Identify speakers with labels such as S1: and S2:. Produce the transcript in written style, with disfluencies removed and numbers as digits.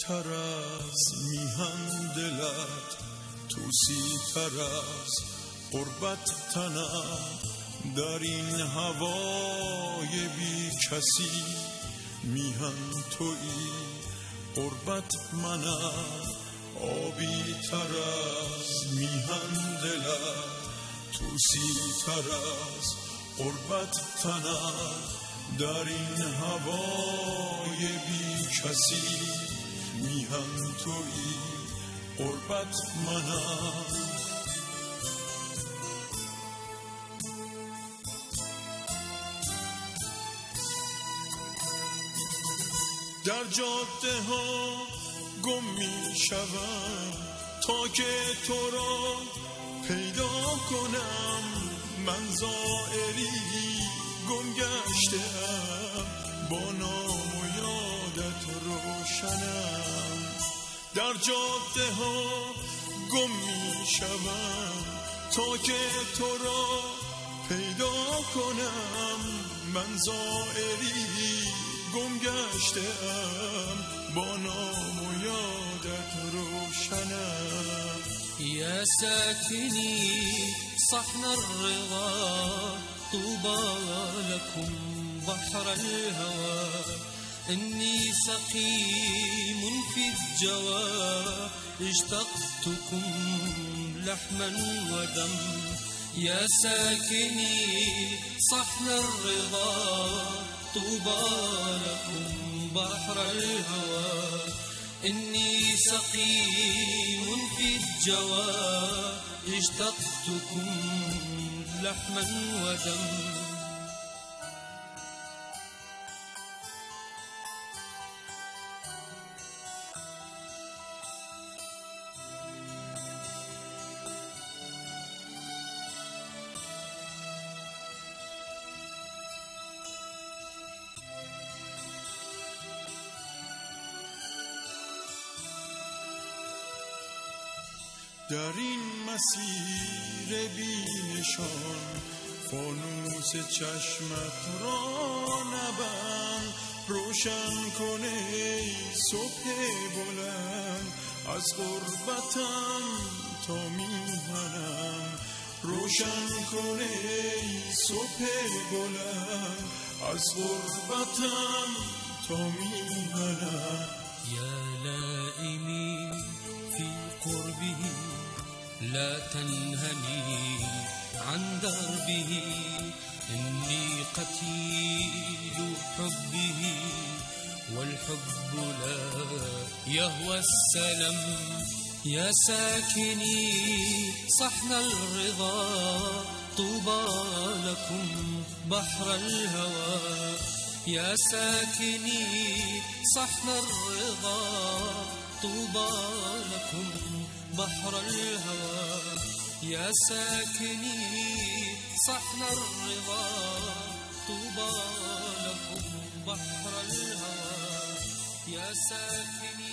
S1: تر از میهن دلت، توسی تر از قربت تنم، در این هوای بی کسی میهن تویی قربت منم. آبی تر از میهن دلت، توسی تر از قربت تنم، در این هوای بی کسی میهن تویی قربت منم. در جاده ها گم می شوم تا که تو را پیدا کنم، من زائری گم گشتم با نام و یادت روشنم. در جاده ها گم می شوم تا که تو را پیدا کنم، من زائری گم گشتم با نام و یادت روشنم.
S2: يا ساكني صحن الرضا طوبى لكم بحر الهوى، إني سقيم في الجوى اشتقتكم لحما ودم. يا ساكني صحن الرضا طوبى لكم بحر الهوى، إني سقيم في الجوى اشتقتكم لحما ودم.
S1: در این مسیر بی نشان فانوس چشمت را نبند، روشن کن ای صبح بلند از غربتم تا میهنم. روشن کن ای صبح بلند از غربتم تا میهنم.
S2: يا لائمي في قربه لا تنهني عن دربه، إني قتيل حبه والحب لا يهوى السلم. يا ساكني صحن الرضا طوبى لكم بحر الهوى، يا ساكني صحن الرضا طوبى لكم بحر الهوى، يا ساكني صحن الرضا طوبى لكم بحر الهوى، يا ساكني